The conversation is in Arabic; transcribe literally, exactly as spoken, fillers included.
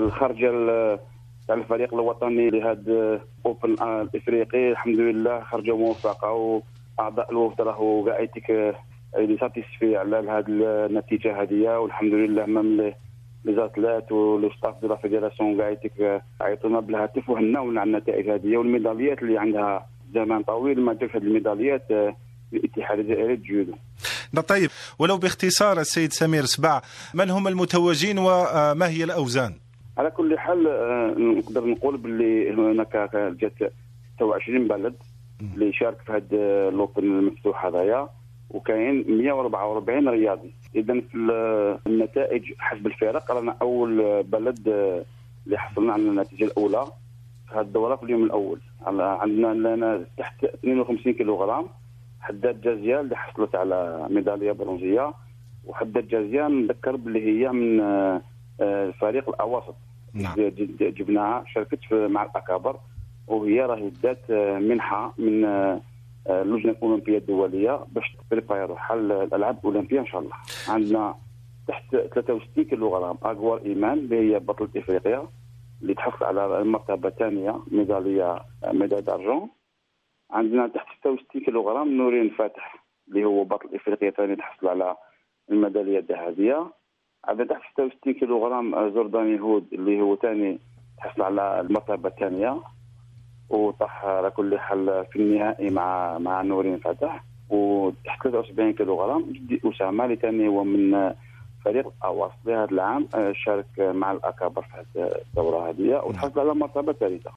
الخرجه تاع الفريق الوطني لهذا اوبن الافريقي الحمد لله خرجوا موفقه، واعضاء الوفد راهو قاعدتك اللي ساتيسفي على هذه النتيجه هذه، والحمد لله مام لي زاتلات ولو ستاف دو لا فيدراسيون قاعدتك عيطونا بالهاتف وهناونا على النتائج هذه والميداليات اللي عندها زمان طويل ما جابش هذه الميداليات الاتحاد الجزائري الجودو. طيب، ولو باختصار السيد سمير سبع، من هم المتوجين وما هي الأوزان؟ على كل حال نقدر نقول باللي هناك جات ستة وعشرين بلد اللي شارك في هذا اللوطن المفتوح هذايا، وكاين مئة وأربعة وأربعين رياضي. اذا في النتائج حسب الفرق رانا اول بلد اللي حصلنا على النتيجه الاولى في هذه الدوره في اليوم الاول. عندنا لنا تحت اثنين وخمسين كيلوغرام حداد جازيان اللي حصلت على ميداليه برونزيه، وحداد جازيان نذكر باللي هي من الفريق الاواسط. نعم. جبناها شاركت مع الاكابر، وهي راهي دات منحه من اللجنه الاولمبيه الدوليه باش تبريبايرو حل الالعاب الاولمبيه ان شاء الله. عندنا تحت ثلاثة وستين كيلوغرام اغوار ايمان اللي هي بطله افريقيا اللي تحصل على المرتبه الثانيه ميداليه ميداليه دارجون. عندنا تحت ستة وستين كيلوغرام نورين فاتح اللي هو بطل افريقيا ثاني تحصل على الميداليه الذهبيه. عندنا تحت ستة وستين كيلوغرام زورداني هود اللي هو ثاني تحصل على المرتبه الثانيه، وطاح على كل حال في النهائي مع مع نورين فتح. وتحت ثلاثة وسبعين كيلوغرام جدي اسامه اللي ثاني هو من فريق الاواسط لهذا العام شارك مع الاكابر في هذه الدوره هذه وتحصل على المرتبه الثالثه.